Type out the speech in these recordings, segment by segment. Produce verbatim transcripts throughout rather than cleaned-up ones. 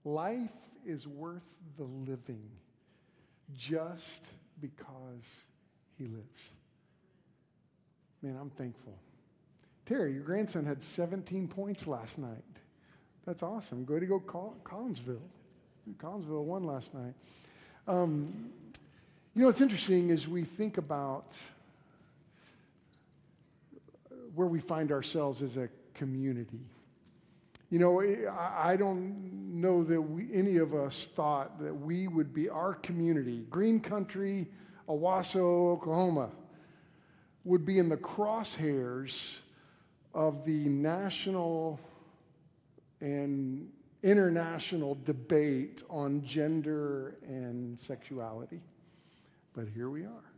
Life is worth the living just because he lives. Man, I'm thankful. Terry, your grandson had seventeen points last night. That's awesome. Go to go Col- Collinsville. Collinsville won last night. Um, you know, what's interesting is we think about where we find ourselves as a community. You know, I, I don't know that we, any of us thought that we would be, our community, Green Country, Owasso, Oklahoma, would be in the crosshairs of the national and international debate on gender and sexuality. But here we are.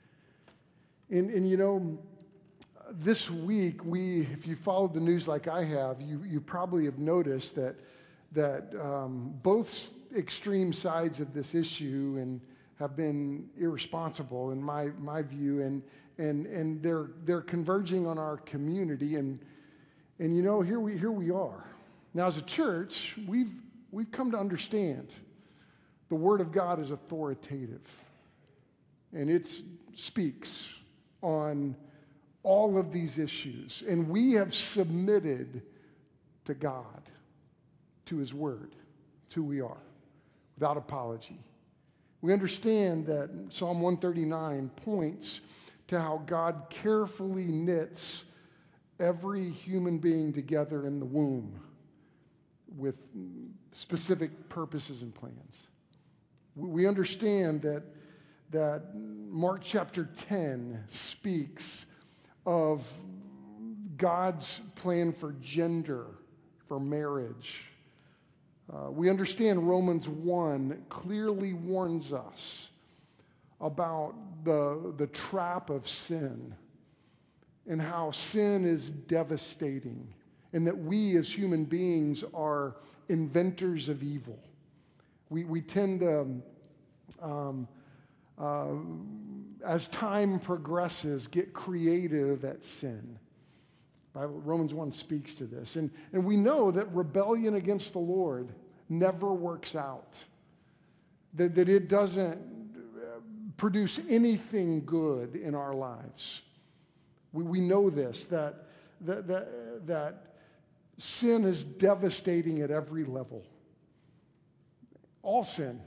And, and you know, this week, we, if you followed the news like I have, you, you probably have noticed that, that um, both extreme sides of this issue and have been irresponsible in my, my view, and, and, and they're, they're converging on our community. And, and you know, here we, here we are. Now, as a church, we've, we've come to understand the Word of God is authoritative, and it speaks on all of these issues. And we have submitted to God, to His Word. It's who we are, without apology. We understand that Psalm one thirty-nine points to how God carefully knits every human being together in the womb with specific purposes and plans. We understand that, that Mark chapter ten speaks of God's plan for gender, for marriage. Uh, we understand Romans one clearly warns us about the, the trap of sin and how sin is devastating, and that we as human beings are inventors of evil. We, we tend to, um, uh, as time progresses, get creative at sin. Bible, Romans one speaks to this. And, and we know that rebellion against the Lord never works out, that, that it doesn't produce anything good in our lives. We, we know this, that, that, that, that sin is devastating at every level. All sin.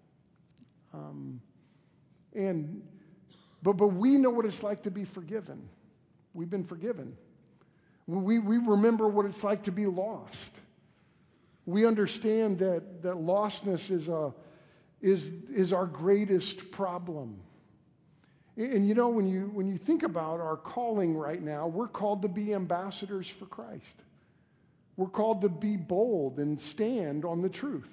Um, and but but we know what it's like to be forgiven. We've been forgiven. We, we remember what it's like to be lost. We understand that, that lostness is, a, is, is our greatest problem. And, and you know, when you, when you think about our calling right now, we're called to be ambassadors for Christ. We're called to be bold and stand on the truth.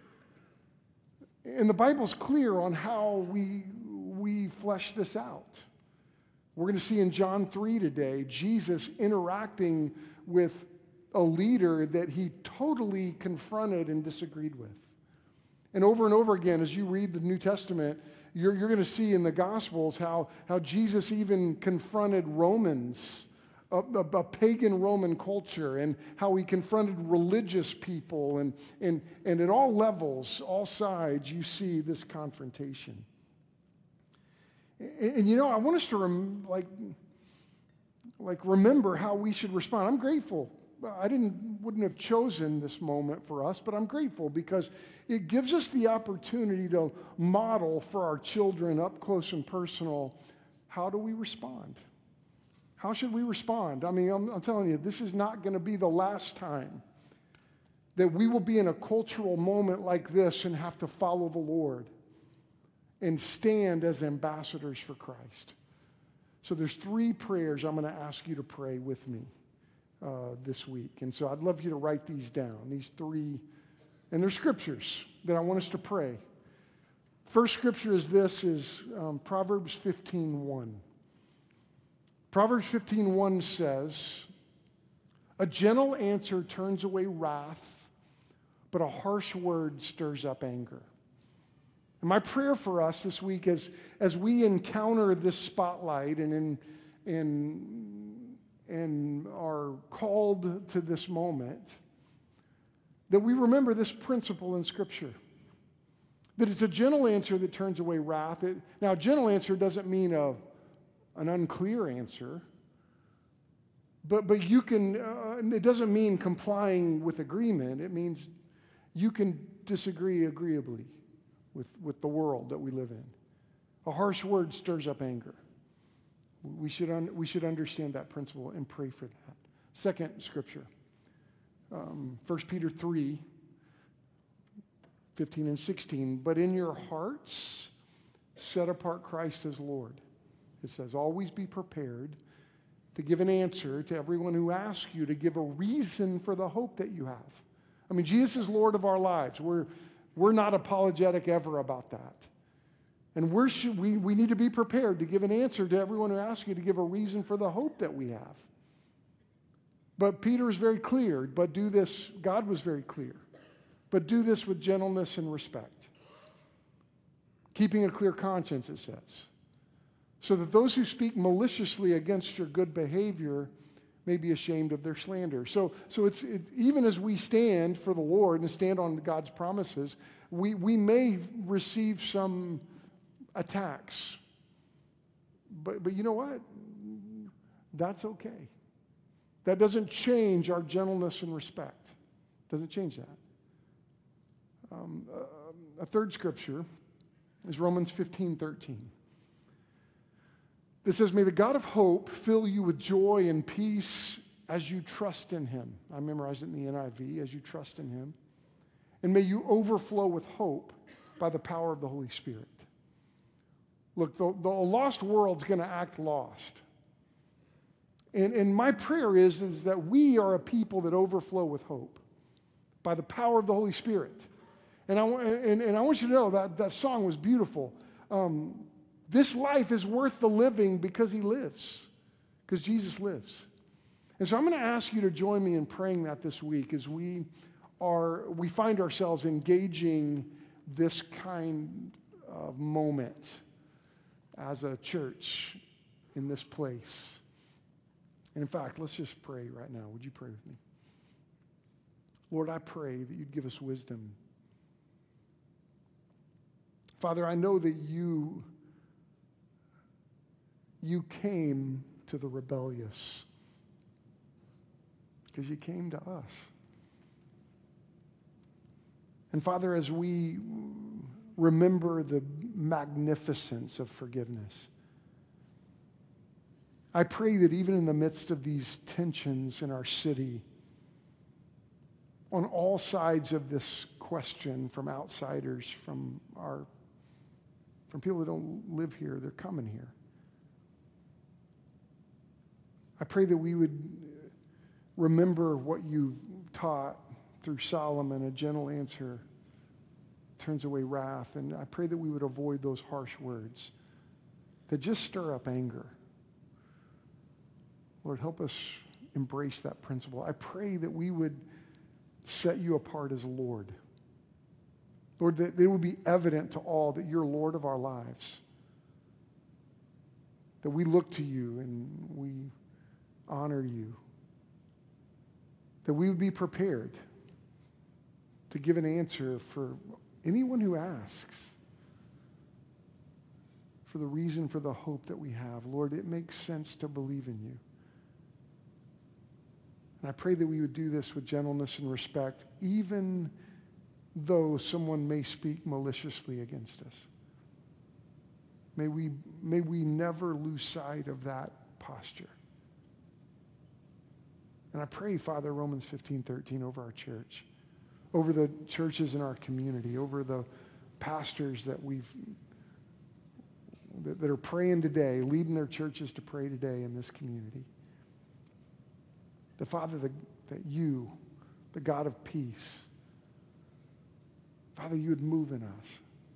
And the Bible's clear on how we, we flesh this out. We're going to see in John three today, Jesus interacting with a leader that he totally confronted and disagreed with. And over and over again, as you read the New Testament, you're, you're going to see in the Gospels how, how Jesus even confronted Romans, a, a, a pagan Roman culture, and how he confronted religious people. And, and, and at all levels, all sides, you see this confrontation. And, and you know, I want us to rem, like, like remember how we should respond. I'm grateful. I didn't wouldn't have chosen this moment for us, but I'm grateful because it gives us the opportunity to model for our children up close and personal, how do we respond? How should we respond? I mean, I'm, I'm telling you, this is not going to be the last time that we will be in a cultural moment like this and have to follow the Lord and stand as ambassadors for Christ. So there's three prayers I'm going to ask you to pray with me uh, this week. And so I'd love you to write these down, these three, and they're scriptures that I want us to pray. First scripture is this, is um, Proverbs fifteen one. Proverbs fifteen one says, "A gentle answer turns away wrath, but a harsh word stirs up anger." And my prayer for us this week is, as we encounter this spotlight and in, in, and are called to this moment, that we remember this principle in Scripture. That it's a gentle answer that turns away wrath. It, now, a gentle answer doesn't mean a, an unclear answer. But, but you can, uh, it doesn't mean complying with agreement. It means you can disagree agreeably with, with the world that we live in. A harsh word stirs up anger. We should, un, we should understand that principle and pray for that. Second scripture, um, First Peter three, fifteen and sixteen. But in your hearts, set apart Christ as Lord. It says, always be prepared to give an answer to everyone who asks you, to give a reason for the hope that you have. I mean, Jesus is Lord of our lives. We're, we're not apologetic ever about that. And we're, we, we need to be prepared to give an answer to everyone who asks you, to give a reason for the hope that we have. But Peter is very clear, but do this, God was very clear, but do this with gentleness and respect. Keeping a clear conscience, it says, so that those who speak maliciously against your good behavior may be ashamed of their slander. So, so it's it, even as we stand for the Lord and stand on God's promises, we, we may receive some attacks. But, but you know what? That's okay. That doesn't change our gentleness and respect. Doesn't change that. Um, a, a third scripture is Romans fifteen thirteen. It says, may the God of hope fill you with joy and peace as you trust in him. I memorized it in the N I V, as you trust in him. And may you overflow with hope by the power of the Holy Spirit. Look, the, the lost world's going to act lost. And, and my prayer is, is that we are a people that overflow with hope by the power of the Holy Spirit. And I, and, and I want you to know that that song was beautiful. Um, This life is worth the living because he lives, because Jesus lives. And so I'm going to ask you to join me in praying that this week as we are, we find ourselves engaging this kind of moment as a church in this place. And in fact, let's just pray right now. Would you pray with me? Lord, I pray that you'd give us wisdom. Father, I know that you You came to the rebellious because you came to us. And Father, as we remember the magnificence of forgiveness, I pray that even in the midst of these tensions in our city, on all sides of this question, from outsiders, from our, from people that don't live here, they're coming here. I pray that we would remember what you taught through Solomon, a gentle answer turns away wrath. And I pray that we would avoid those harsh words that just stir up anger. Lord, help us embrace that principle. I pray that we would set you apart as Lord. Lord, that it would be evident to all that you're Lord of our lives. That we look to you and we honor you, that we would be prepared to give an answer for anyone who asks, for the reason for the hope that we have. Lord, it makes sense to believe in you. And I pray that we would do this with gentleness and respect, even though someone may speak maliciously against us. May we, may we never lose sight of that posture. And I pray, Father, Romans fifteen thirteen over our church, over the churches in our community, over the pastors that we've that, that are praying today, leading their churches to pray today in this community. The Father, the, that you, the God of peace, Father, you would move in us.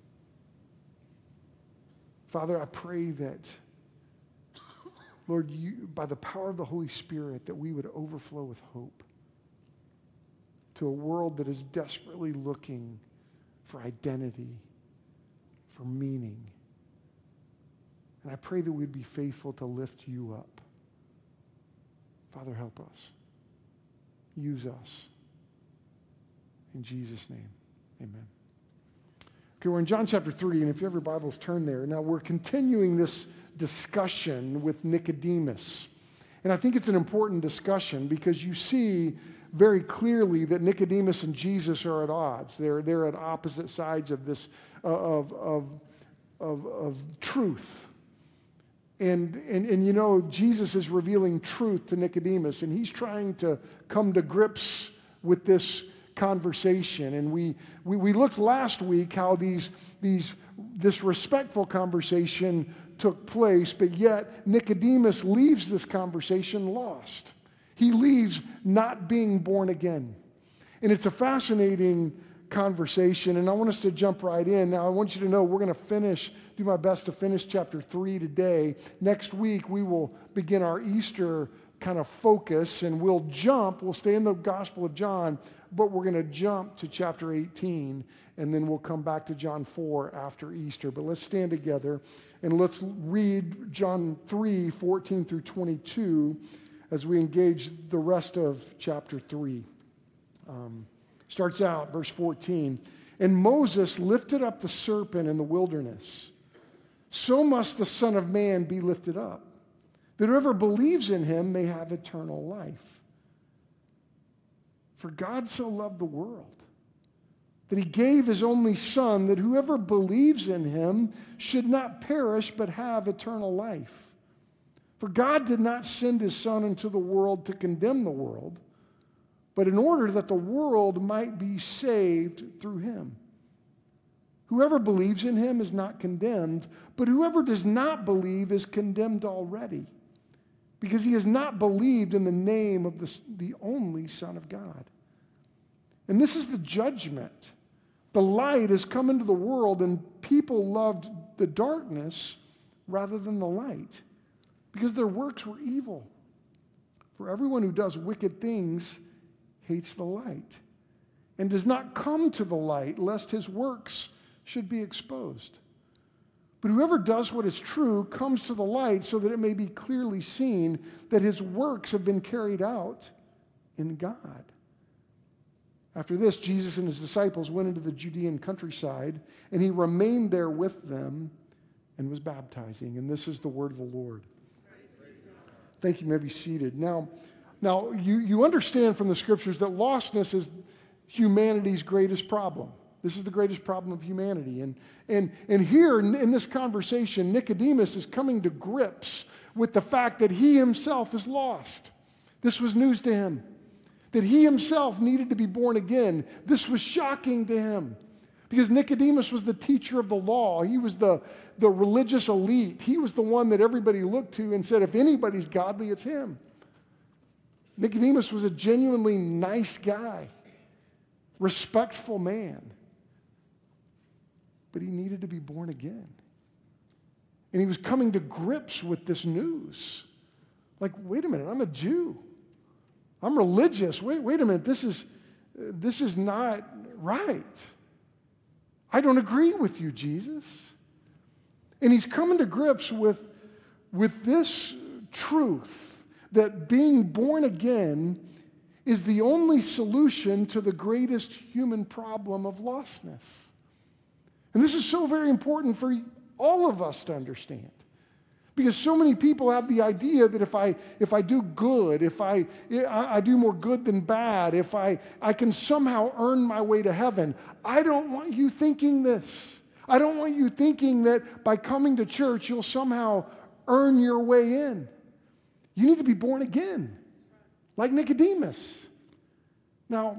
Father, I pray that, Lord, you, by the power of the Holy Spirit, that we would overflow with hope to a world that is desperately looking for identity, for meaning. And I pray that we'd be faithful to lift you up. Father, help us. Use us. In Jesus' name, amen. Okay, we're in John chapter three, and if you have your Bibles, turn there. Now, we're continuing this discussion with Nicodemus. And I think it's an important discussion because you see very clearly that Nicodemus and Jesus are at odds. They're, they're at opposite sides of this, uh, of, of, of, of truth. And, and, and you know, Jesus is revealing truth to Nicodemus, and he's trying to come to grips with this conversation. And we, we, we looked last week how these, these, this respectful conversation took place, but yet Nicodemus leaves this conversation lost. He leaves not being born again. And it's a fascinating conversation, and I want us to jump right in. Now, I want you to know we're going to finish, do my best to finish chapter three today. Next week, we will begin our Easter kind of focus, and we'll jump, we'll stay in the Gospel of John, but we're going to jump to chapter eighteen, and then we'll come back to John four after Easter. But let's stand together, and let's read John three, fourteen through twenty-two, as we engage the rest of chapter three. Um, starts out, verse fourteen, and Moses lifted up the serpent in the wilderness. So must the Son of Man be lifted up, that whoever believes in him may have eternal life. For God so loved the world, that he gave his only Son, that whoever believes in him should not perish but have eternal life. For God did not send his Son into the world to condemn the world, but in order that the world might be saved through him. Whoever believes in him is not condemned, but whoever does not believe is condemned already, because he has not believed in the name of the, the only Son of God. And this is the judgment. The light has come into the world, and people loved the darkness rather than the light, because their works were evil. For everyone who does wicked things hates the light, and does not come to the light, lest his works should be exposed. But whoever does what is true comes to the light, so that it may be clearly seen that his works have been carried out in God. After this, Jesus and his disciples went into the Judean countryside, and he remained there with them and was baptizing. And this is the word of the Lord. Thank you. You may be seated. Now, now you, you understand from the scriptures that lostness is humanity's greatest problem. This is the greatest problem of humanity. And, and, and here in, in this conversation, Nicodemus is coming to grips with the fact that he himself is lost. This was news to him, that he himself needed to be born again. This was shocking to him, because Nicodemus was the teacher of the law. He was the, the religious elite. He was the one that everybody looked to and said, if anybody's godly, it's him. Nicodemus was a genuinely nice guy, respectful man. But he needed to be born again. And he was coming to grips with this news. Like, wait a minute, I'm a Jew. I'm religious. Wait, wait a minute, this is, this is not right. I don't agree with you, Jesus. And he's coming to grips with, with this truth, that being born again is the only solution to the greatest human problem of lostness. And this is so very important for all of us to understand. Because so many people have the idea that if I, if I do good, if I, I do more good than bad, if I, I can somehow earn my way to heaven. I don't want you thinking this. I don't want you thinking that by coming to church, you'll somehow earn your way in. You need to be born again, like Nicodemus. Now,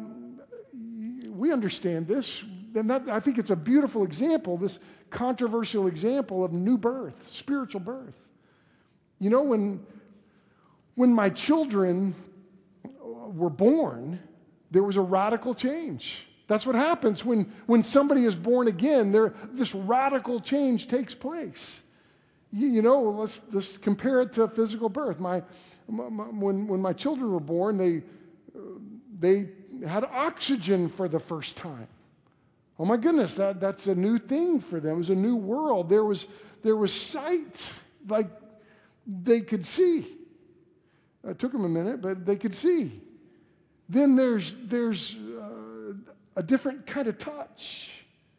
we understand this. And that, I think it's a beautiful example, this controversial example of new birth, spiritual birth. You know, when, when my children were born, there was a radical change. That's what happens when, when somebody is born again. There, this radical change takes place. You, you know, let's, let's compare it to physical birth. My, my, when, when my children were born, they, they had oxygen for the first time. Oh my goodness, that, that's a new thing for them. It was a new world. There was, there was sight, like they could see. It took them a minute, but they could see. Then there's, there's uh, a different kind of touch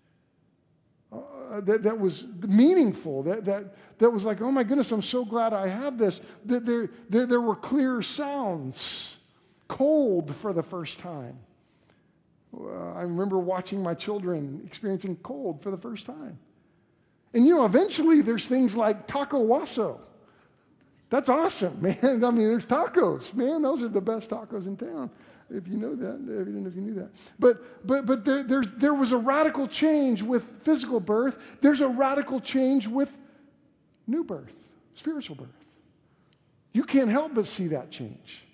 uh, that, that was meaningful, that, that, that was like, oh my goodness, I'm so glad I have this. That there, there, there were clear sounds, cold for the first time. Uh, I remember watching my children experiencing cold for the first time. And you know, eventually there's things like taco waso. That's awesome, man. I mean, there's tacos, man. Those are the best tacos in town. If you know that, I don't know if you knew that. But but but there there's, there was a radical change with physical birth. There's a radical change with new birth, spiritual birth. You can't help but see that change.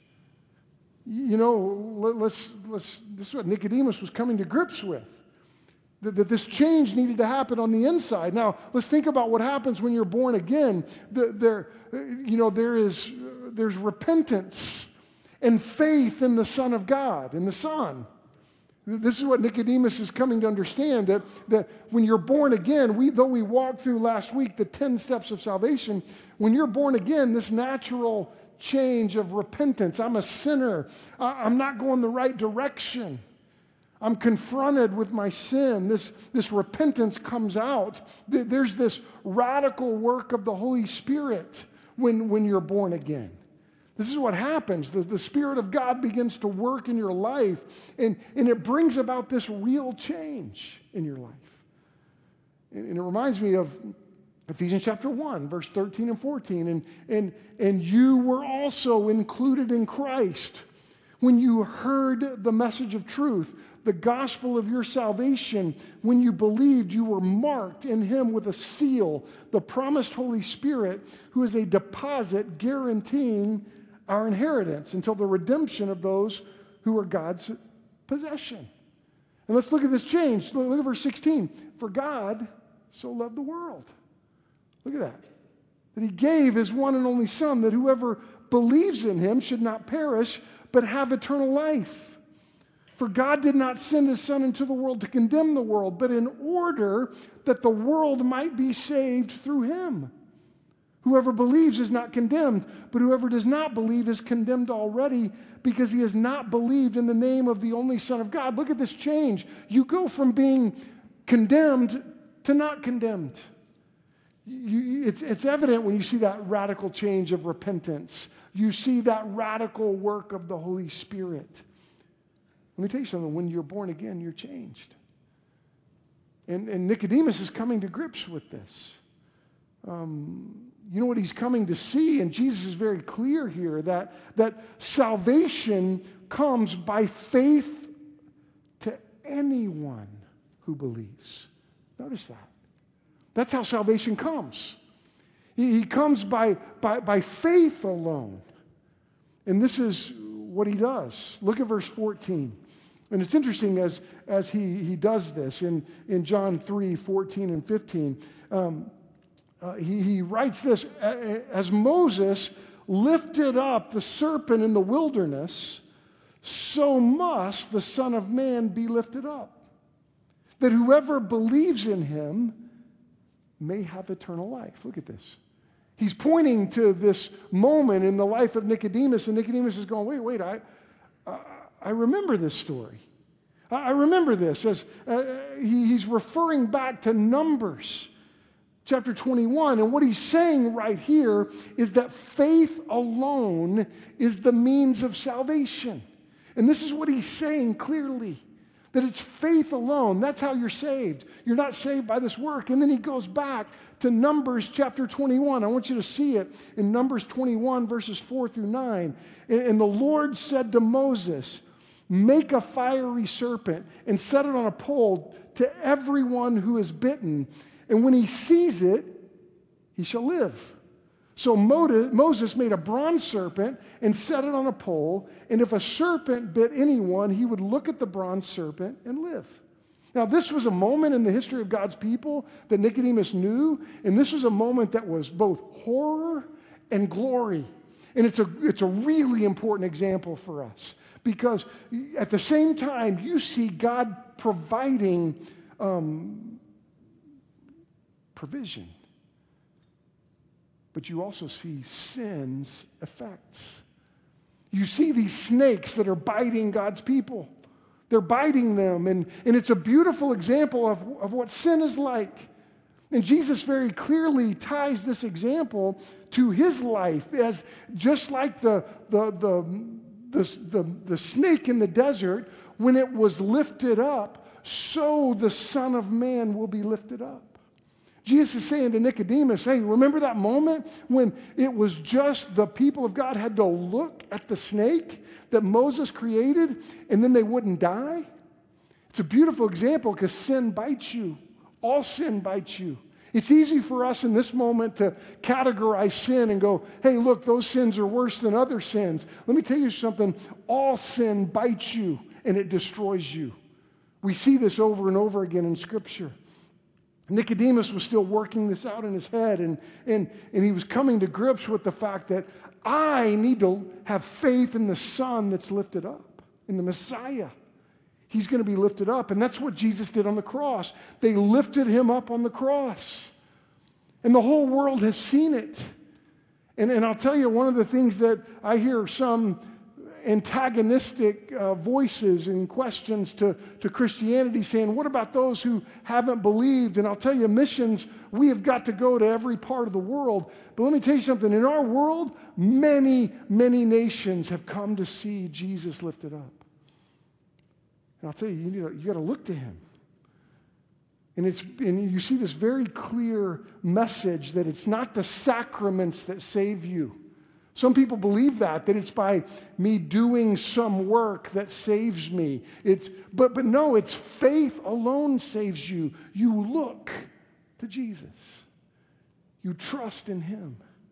You know, let, let's let's. This is what Nicodemus was coming to grips with. That, that this change needed to happen on the inside. Now, let's think about what happens when you're born again. The, there, you know, there is there's repentance and faith in the Son of God, in the Son. This is what Nicodemus is coming to understand, that, that when you're born again, we, though we walked through last week the ten steps of salvation, when you're born again, this natural change of repentance. I'm a sinner. I'm not going the right direction. I'm confronted with my sin. This, this repentance comes out. There's this radical work of the Holy Spirit when, when you're born again. This is what happens. The, the Spirit of God begins to work in your life, and, and it brings about this real change in your life. And, and it reminds me of Ephesians chapter one, verse thirteen and fourteen. And, and, and you were also included in Christ when you heard the message of truth, the gospel of your salvation. When you believed, you were marked in him with a seal, the promised Holy Spirit, who is a deposit guaranteeing our inheritance until the redemption of those who are God's possession. And let's look at this change. Look at verse sixteen. For God so loved the world. Look at that. That he gave his one and only Son, that whoever believes in him should not perish, but have eternal life. For God did not send his Son into the world to condemn the world, but in order that the world might be saved through him. Whoever believes is not condemned, but whoever does not believe is condemned already because he has not believed in the name of the only Son of God. Look at this change. You go from being condemned to not condemned. You, it's, it's evident when you see that radical change of repentance. You see that radical work of the Holy Spirit. Let me tell you something. When you're born again, you're changed. And, and Nicodemus is coming to grips with this. Um, you know what he's coming to see, and Jesus is very clear here, that, that salvation comes by faith to anyone who believes. Notice that. That's how salvation comes. He, he comes by, by, by faith alone. And this is what he does. Look at verse fourteen. And it's interesting as, as he, he does this in, in John three, fourteen and fifteen. Um, Uh, he, he writes this, as Moses lifted up the serpent in the wilderness, so must the Son of Man be lifted up, that whoever believes in him may have eternal life. Look at this. He's pointing to this moment in the life of Nicodemus, and Nicodemus is going, wait, wait, I, I, I remember this story. I, I remember this. As uh, he, he's referring back to Numbers chapter twenty-one, and what he's saying right here is that faith alone is the means of salvation. And this is what he's saying clearly, that it's faith alone. That's how you're saved. You're not saved by this work. And then he goes back to Numbers chapter twenty-one. I want you to see it in Numbers twenty-one, verses four through nine. And, and the Lord said to Moses, make a fiery serpent and set it on a pole to everyone who is bitten. And when he sees it, he shall live. So Moses made a bronze serpent and set it on a pole. And if a serpent bit anyone, he would look at the bronze serpent and live. Now, this was a moment in the history of God's people that Nicodemus knew. And this was a moment that was both horror and glory. And it's a, it's a really important example for us. Because at the same time, you see God providing um, provision. But you also see sin's effects. You see these snakes that are biting God's people. They're biting them, and, and it's a beautiful example of, of what sin is like. And Jesus very clearly ties this example to his life as just like the, the, the, the, the, the snake in the desert, when it was lifted up, so the Son of Man will be lifted up. Jesus is saying to Nicodemus, hey, remember that moment when it was just the people of God had to look at the snake that Moses created and then they wouldn't die? It's a beautiful example because sin bites you. All sin bites you. It's easy for us in this moment to categorize sin and go, hey, look, those sins are worse than other sins. Let me tell you something. All sin bites you and it destroys you. We see this over and over again in Scripture. Nicodemus was still working this out in his head, and, and, and he was coming to grips with the fact that I need to have faith in the Son that's lifted up, in the Messiah. He's going to be lifted up, and that's what Jesus did on the cross. They lifted him up on the cross, and the whole world has seen it. And, and I'll tell you, one of the things that I hear some antagonistic uh, voices and questions to, to Christianity saying, what about those who haven't believed? And I'll tell you, missions, we have got to go to every part of the world. But let me tell you something. In our world, many, many nations have come to see Jesus lifted up. And I'll tell you, you, need to, you got to look to him. And, it's, and you see this very clear message that it's not the sacraments that save you. Some people believe that, that it's by me doing some work that saves me. It's, but, but no, it's faith alone saves you. You look to Jesus. You trust in him.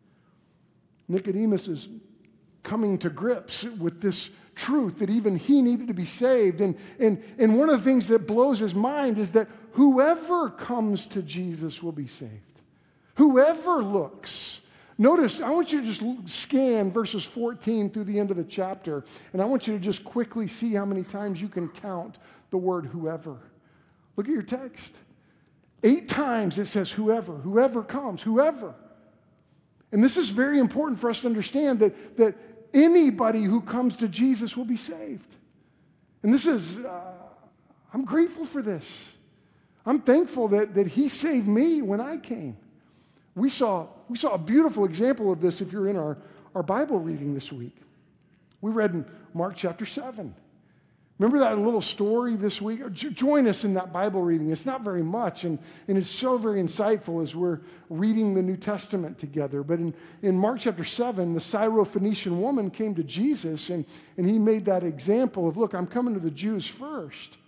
Nicodemus is coming to grips with this truth that even he needed to be saved. And, and, and one of the things that blows his mind is that whoever comes to Jesus will be saved. Whoever looks. Notice, I want you to just scan verses fourteen through the end of the chapter, and I want you to just quickly see how many times you can count the word whoever. Look at your text. Eight times it says whoever, whoever comes, whoever. And this is very important for us to understand that, that anybody who comes to Jesus will be saved. And this is, uh, I'm grateful for this. I'm thankful that, that he saved me when I came. We saw, we saw a beautiful example of this if you're in our, our Bible reading this week. We read in Mark chapter seven. Remember that little story this week? Join us in that Bible reading. It's not very much, and, and it's so very insightful as we're reading the New Testament together. But in, in Mark chapter seven, the Syrophoenician woman came to Jesus, and, and he made that example of, look, I'm coming to the Jews first.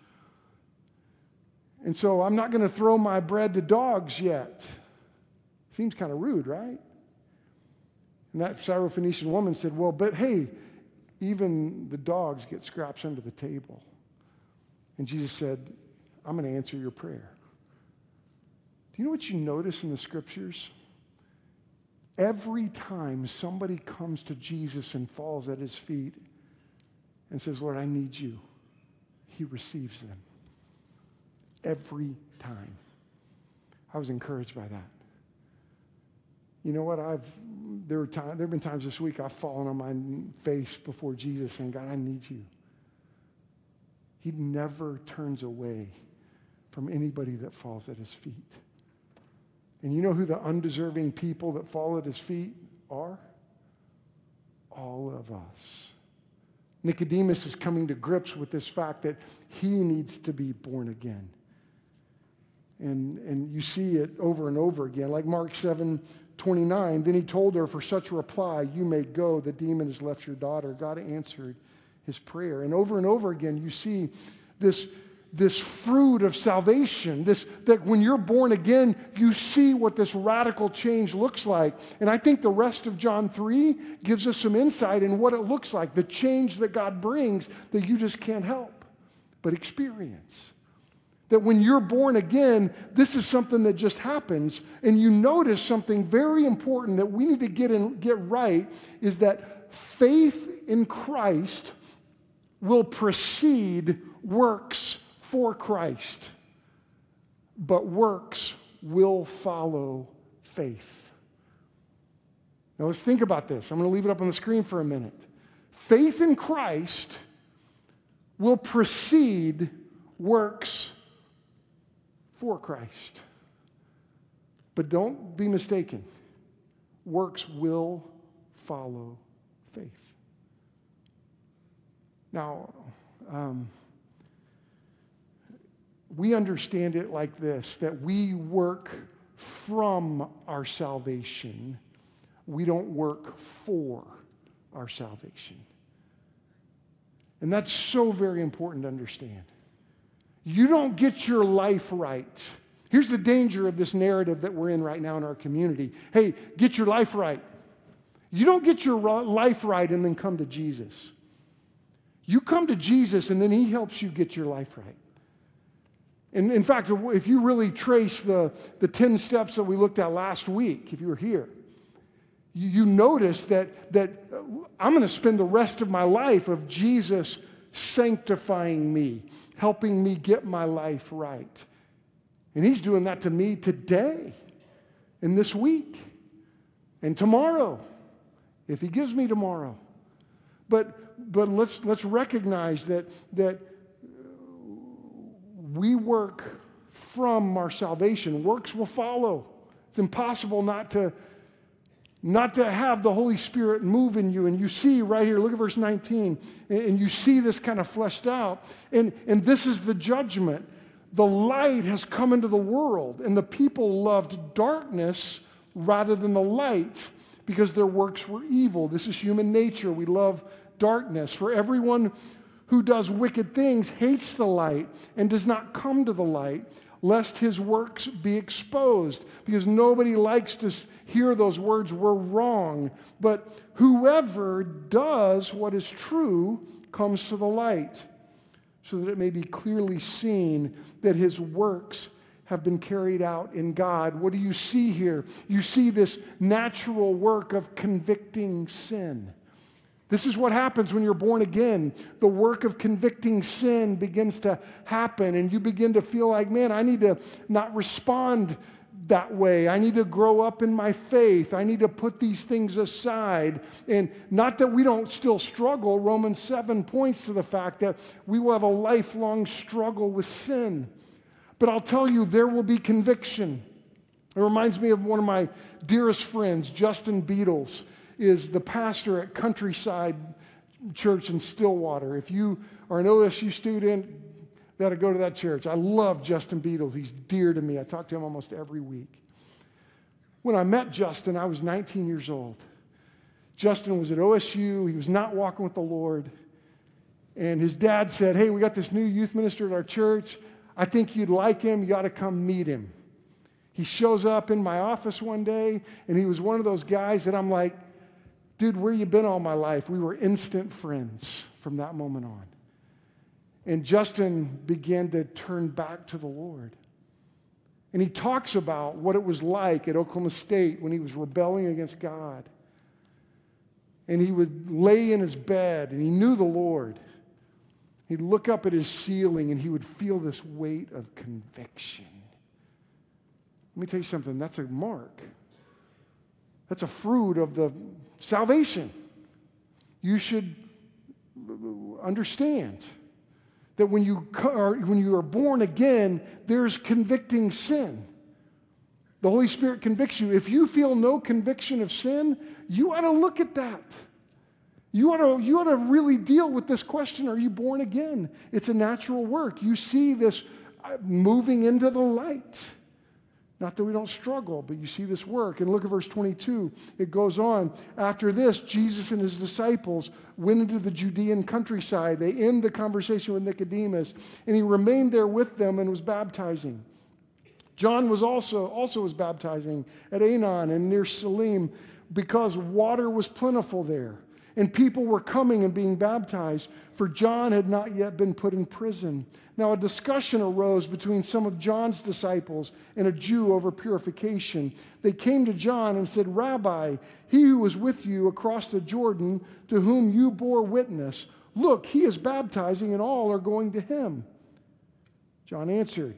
And so I'm not going to throw my bread to dogs yet. Seems kind of rude, right? And that Syrophoenician woman said, well, but hey, even the dogs get scraps under the table. And Jesus said, I'm going to answer your prayer. Do you know what you notice in the scriptures? Every time somebody comes to Jesus and falls at his feet and says, Lord, I need you, he receives them. Every time. I was encouraged by that. You know what? I've there were time, there have been times this week I've fallen on my face before Jesus saying, God, I need you. He never turns away from anybody that falls at his feet. And you know who the undeserving people that fall at his feet are? All of us. Nicodemus is coming to grips with this fact that he needs to be born again. And, and you see it over and over again, like Mark seven twenty-nine. Then he told her, for such a reply, you may go. The demon has left your daughter. God answered his prayer. And over and over again, you see this, this fruit of salvation, this, that when you're born again, you see what this radical change looks like. And I think the rest of John three gives us some insight in what it looks like, the change that God brings that you just can't help but experience. That when you're born again, this is something that just happens. And you notice something very important that we need to get in, get right is that faith in Christ will precede works for Christ. But works will follow faith. Now let's think about this. I'm going to leave it up on the screen for a minute. Faith in Christ will precede works for Christ. But don't be mistaken. Works will follow faith. Now, um, we understand it like this, that we work from our salvation. We don't work for our salvation. And that's so very important to understand. You don't get your life right. Here's the danger of this narrative that we're in right now in our community. Hey, get your life right. You don't get your life right and then come to Jesus. You come to Jesus and then he helps you get your life right. And in fact, if you really trace the, the ten steps that we looked at last week, if you were here, you, you notice that, that I'm going to spend the rest of my life of Jesus sanctifying me, helping me get my life right. And he's doing that to me today and this week and tomorrow, if he gives me tomorrow. But, but let's, let's recognize that, that we work from our salvation. Works will follow. It's impossible not to, not to have the Holy Spirit move in you. And you see right here, look at verse nineteen, and you see this kind of fleshed out. And, and this is the judgment. The light has come into the world, and the people loved darkness rather than the light because their works were evil. This is human nature. We love darkness. For everyone who does wicked things hates the light and does not come to the light, lest his works be exposed. Because nobody likes to hear those words, we're wrong. But whoever does what is true comes to the light, so that it may be clearly seen that his works have been carried out in God. What do you see here? You see this natural work of convicting sin. This is what happens when you're born again. The work of convicting sin begins to happen, and you begin to feel like, man, I need to not respond that way. I need to grow up in my faith. I need to put these things aside. And not that we don't still struggle. Romans seven points to the fact that we will have a lifelong struggle with sin. But I'll tell you, there will be conviction. It reminds me of one of my dearest friends, Justin Beatles, is the pastor at Countryside Church in Stillwater. If you are an O S U student, you got to go to that church. I love Justin Beatles. He's dear to me. I talk to him almost every week. When I met Justin, I was nineteen years old. Justin was at O S U. He was not walking with the Lord. And his dad said, hey, we got this new youth minister at our church. I think you'd like him. You ought to come meet him. He shows up in my office one day, and he was one of those guys that I'm like, dude, where you been all my life? We were instant friends from that moment on. And Justin began to turn back to the Lord. And he talks about what it was like at Oklahoma State when he was rebelling against God. And he would lay in his bed, and he knew the Lord. He'd look up at his ceiling, and he would feel this weight of conviction. Let me tell you something, that's a mark. That's a fruit of the salvation. You should understand that when you are, when you are born again, there's convicting sin. The Holy Spirit convicts you. If you feel no conviction of sin, you ought to look at that. You ought to, you ought to really deal with this question, are you born again? It's a natural work. You see this moving into the light. Not that we don't struggle, but you see this work. And look at verse twenty-two. It goes on. After this, Jesus and his disciples went into the Judean countryside. They end the conversation with Nicodemus, and he remained there with them and was baptizing. John was also, also was baptizing at Aenon and near Salim because water was plentiful there. And people were coming and being baptized, for John had not yet been put in prison. Now a discussion arose between some of John's disciples and a Jew over purification. They came to John and said, Rabbi, he who was with you across the Jordan, to whom you bore witness, look, he is baptizing and all are going to him. John answered,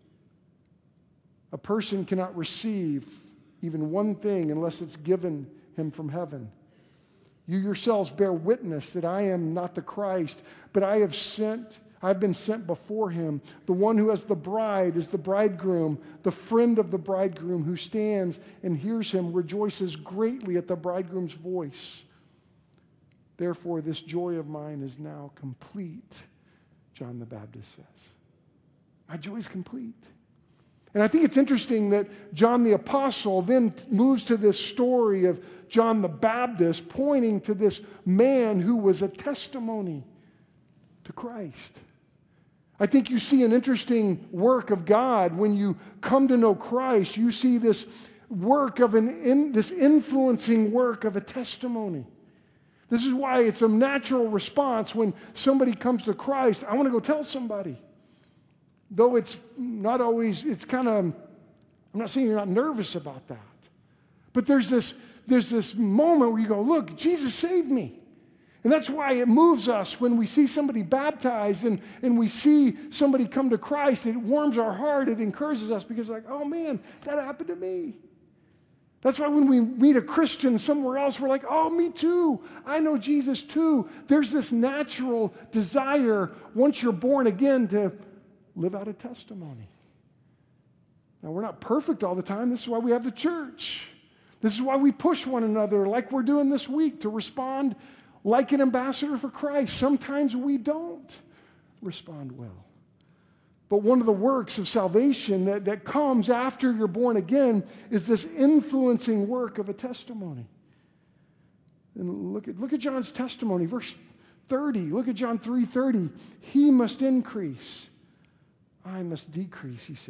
a person cannot receive even one thing unless it's given him from heaven. You yourselves bear witness that I am not the Christ, but I have sent, I've been sent before him. The one who has the bride is the bridegroom. The friend of the bridegroom who stands and hears him rejoices greatly at the bridegroom's voice. Therefore, this joy of mine is now complete, John the Baptist says. My joy is complete. And I think it's interesting that John the Apostle then moves to this story of John the Baptist pointing to this man who was a testimony to Christ. I think you see an interesting work of God when you come to know Christ. You see this work of an in, this influencing work of a testimony. This is why it's a natural response when somebody comes to Christ. I want to go tell somebody. Though it's not always, it's kind of, I'm not saying you're not nervous about that. But there's this, there's this moment where you go, look, Jesus saved me. And that's why it moves us when we see somebody baptized and, and we see somebody come to Christ. It warms our heart. It encourages us because like, oh man, that happened to me. That's why when we meet a Christian somewhere else, we're like, oh, me too. I know Jesus too. There's this natural desire once you're born again to live out a testimony. Now, we're not perfect all the time. This is why we have the church. This is why we push one another like we're doing this week to respond like an ambassador for Christ. Sometimes we don't respond well. But one of the works of salvation that, that comes after you're born again is this influencing work of a testimony. And look at, look at John's testimony, verse thirty. Look at John three thirty. He must increase, I must decrease, he says.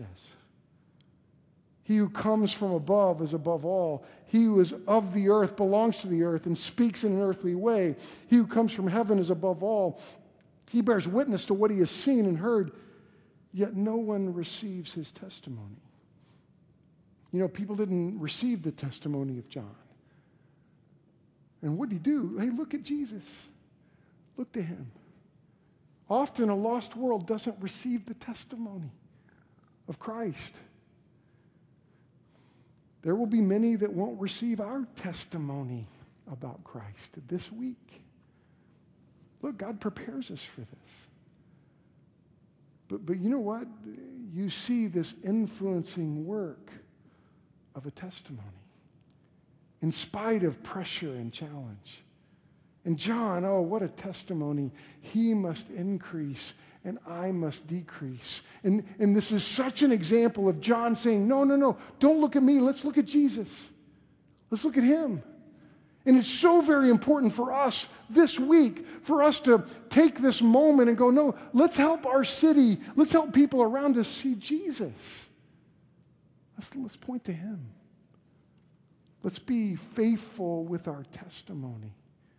He who comes from above is above all. He who is of the earth belongs to the earth and speaks in an earthly way. He who comes from heaven is above all. He bears witness to what he has seen and heard, yet no one receives his testimony. You know, people didn't receive the testimony of John. And what did he do? Hey, look at Jesus. Look to him. Often a lost world doesn't receive the testimony of Christ. There will be many that won't receive our testimony about Christ this week. Look, God prepares us for this. But, but you know what? You see this influencing work of a testimony in spite of pressure and challenge. And John, oh, what a testimony. He must increase and I must decrease. And, and this is such an example of John saying, no, no, no, don't look at me. Let's look at Jesus. Let's look at him. And it's so very important for us this week, for us to take this moment and go, no, let's help our city. Let's help people around us see Jesus. Let's, let's point to him. Let's be faithful with our testimony.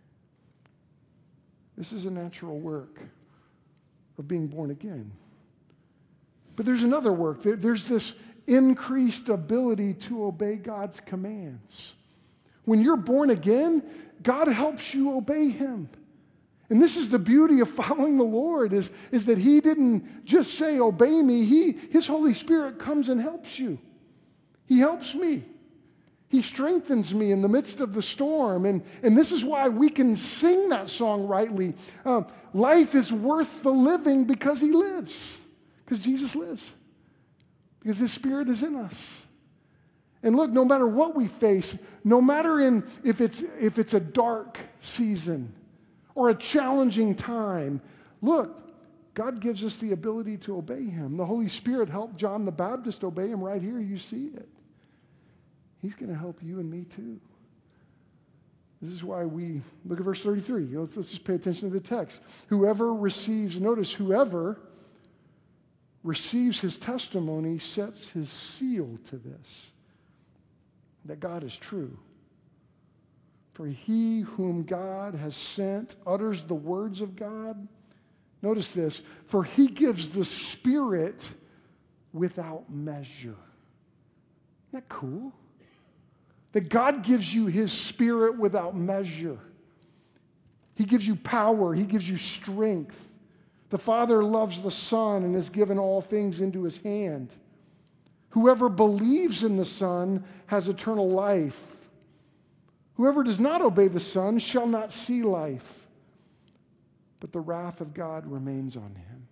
This is a natural work of being born again. But there's another work. There, there's this increased ability to obey God's commands. When you're born again, God helps you obey him. And this is the beauty of following the Lord, is, is that he didn't just say, obey me. He, his Holy Spirit comes and helps you. He helps me. He strengthens me in the midst of the storm. And, and this is why we can sing that song rightly. Uh, life is worth the living because he lives. Because Jesus lives. Because his Spirit is in us. And look, no matter what we face, no matter in if it's if it's a dark season or a challenging time, look, God gives us the ability to obey him. The Holy Spirit helped John the Baptist obey him right here. You see it. He's going to help you and me too. This is why we, look at verse thirty-three. Let's, let's just pay attention to the text. Whoever receives, notice, whoever receives his testimony sets his seal to this, that God is true. For he whom God has sent utters the words of God. Notice this, for he gives the Spirit without measure. Isn't that cool? That God gives you his Spirit without measure. He gives you power. He gives you strength. The Father loves the Son and has given all things into his hand. Whoever believes in the Son has eternal life, Whoever does not obey the Son shall not see life, but the wrath of God remains on him.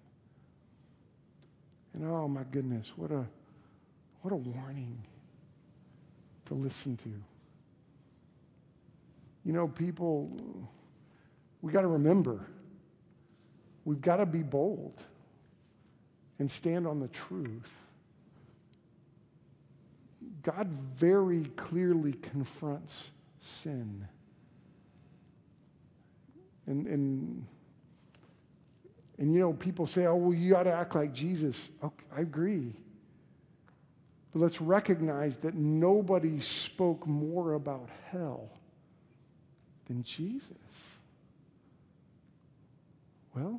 And oh my goodness, what a what a warning to listen to. You know, people, we got to remember, we've got to be bold and stand on the truth. God very clearly confronts sin. And, and, and you know, people say, oh, well, you ought to act like Jesus. Okay, I agree. But let's recognize that nobody spoke more about hell than Jesus. Well,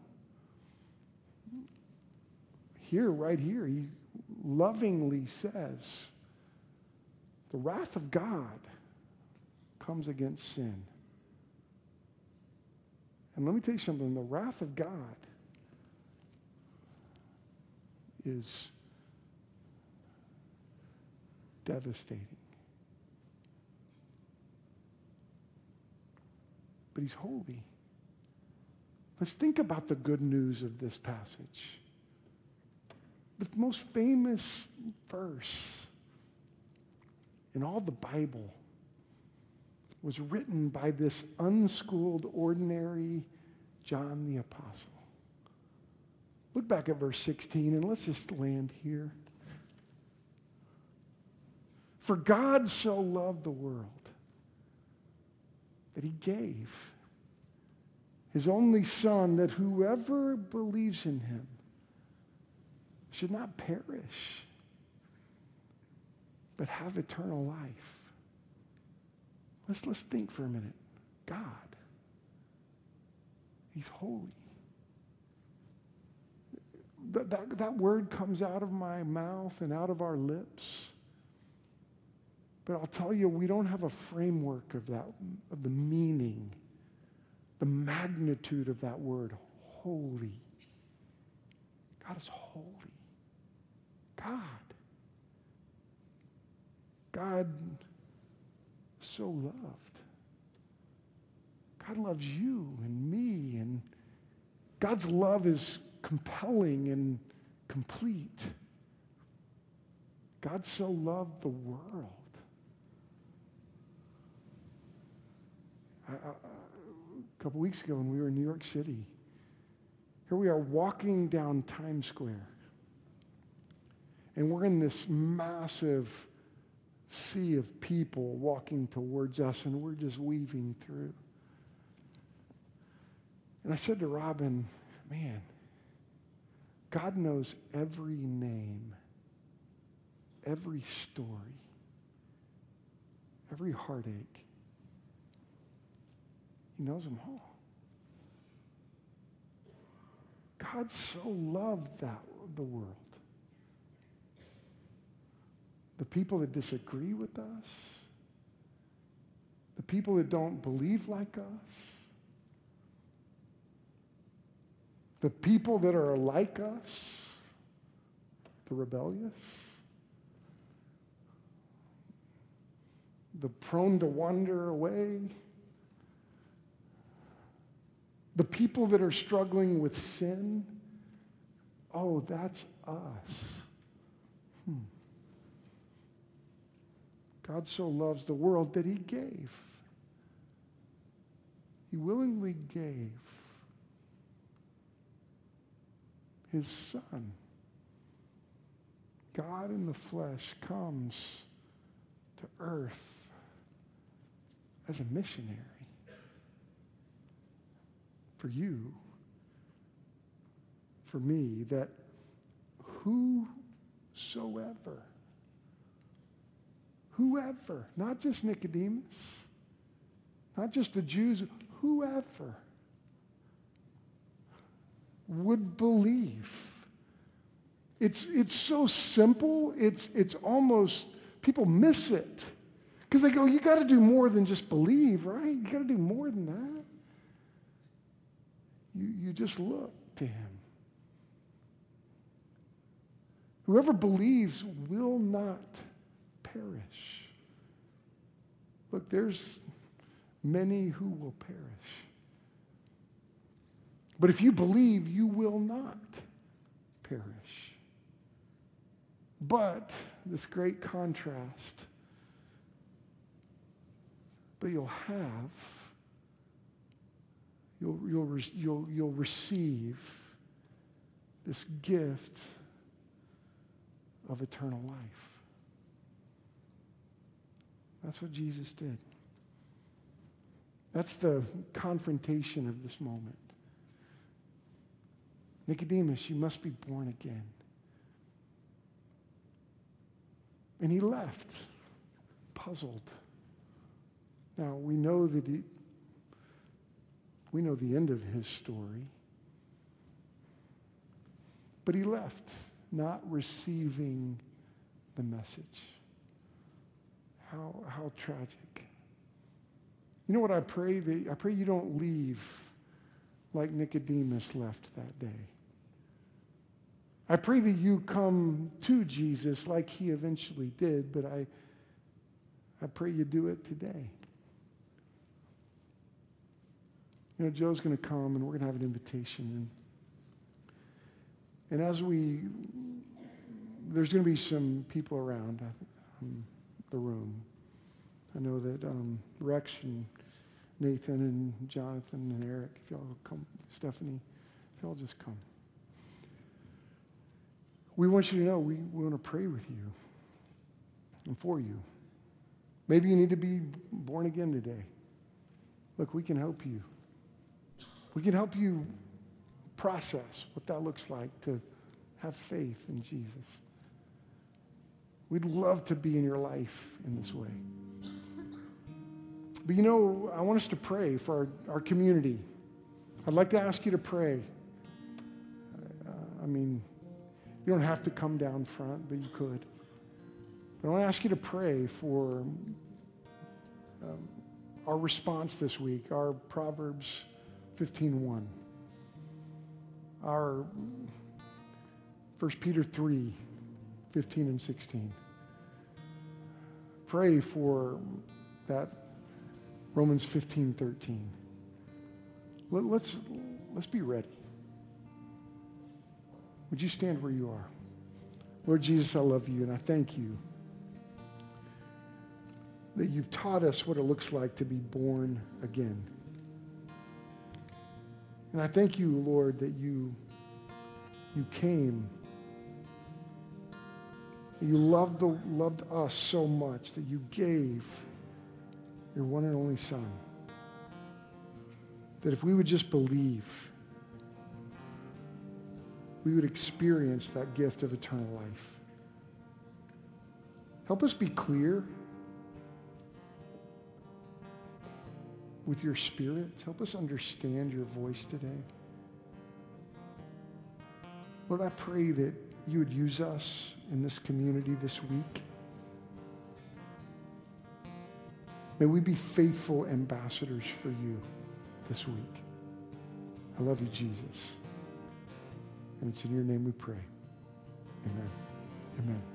here, right here, he lovingly says, the wrath of God comes against sin. And let me tell you something, the wrath of God is devastating. But he's holy. Let's think about the good news of this passage. The most famous verse in all the Bible was written by this unschooled, ordinary John the Apostle. Look back at verse sixteen, and let's just land here. For God so loved the world that he gave his only Son, that whoever believes in him should not perish, but have eternal life. Let's, let's think for a minute. God, he's holy. That, that, that word comes out of my mouth and out of our lips. But I'll tell you, we don't have a framework of that, of the meaning, the magnitude of that word, holy. God is holy. God. God so loved. God loves you and me, and God's love is compelling and complete. God so loved the world. I, I, a couple weeks ago when we were in New York City, here we are walking down Times Square, and we're in this massive sea of people walking towards us, and we're just weaving through. And I said to Robin, man, God knows every name, every story, every heartache. He knows them all. God so loved that, the world. The people that disagree with us, the people that don't believe like us, the people that are like us, the rebellious, the prone to wander away, the people that are struggling with sin. Oh, that's us. Hmm. God so loves the world that he gave. He willingly gave his Son. God in the flesh comes to earth as a missionary for you, for me, that whosoever Whoever, not just Nicodemus, not just the Jews, whoever would believe. It's, it's so simple, it's, it's almost, people miss it. Because they go, you got to do more than just believe, right? You got to do more than that. You, you just look to him. Whoever believes will not perish. Look, there's many who will perish. But if you believe, you will not perish. But this great contrast, but you'll have, you'll, you'll, you'll, you'll receive this gift of eternal life. That's what Jesus did. That's the confrontation of this moment. Nicodemus, you must be born again. And he left, puzzled. Now, we know that he, we know the end of his story. But he left, not receiving the message. How, how tragic. You know what I pray? That, I pray you don't leave like Nicodemus left that day. I pray that you come to Jesus like he eventually did, but I, I pray you do it today. You know, Joe's going to come and we're going to have an invitation. And, and as we, there's going to be some people around um, the room. I know that um, Rex and Nathan and Jonathan and Eric, if y'all will come, Stephanie, if y'all just come. We want you to know we, we want to pray with you and for you. Maybe you need to be born again today. Look, we can help you. We can help you process what that looks like to have faith in Jesus. We'd love to be in your life in this way. But you know, I want us to pray for our, our community. I'd like to ask you to pray. Uh, I mean, you don't have to come down front, but you could. But I want to ask you to pray for um, our response this week, our Proverbs fifteen one, our First Peter three fifteen and sixteen. Pray for that Romans fifteen thirteen. Let, let's, let's be ready. Would you stand where you are? Lord Jesus, I love you and I thank you that you've taught us what it looks like to be born again. And I thank you, Lord, that you, you came. You loved, the, loved us so much that you gave your one and only Son. That if we would just believe, we would experience that gift of eternal life. Help us be clear with your Spirit. Help us understand your voice today. Lord, I pray that you would use us in this community this week. May we be faithful ambassadors for you this week. I love you, Jesus. And it's in your name we pray. Amen. Amen.